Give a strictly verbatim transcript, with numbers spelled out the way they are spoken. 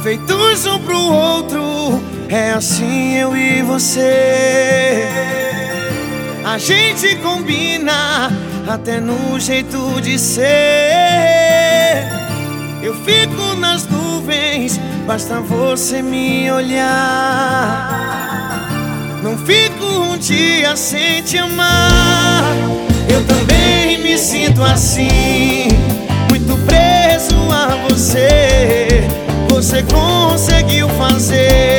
feitos um pro outro, é assim eu e você. A gente combina até no jeito de ser. Eu fico nas nuvens, basta você me olhar. Não fico um dia sem te amar. Eu também me sinto assim, muito preso a você. Você conseguiu fazer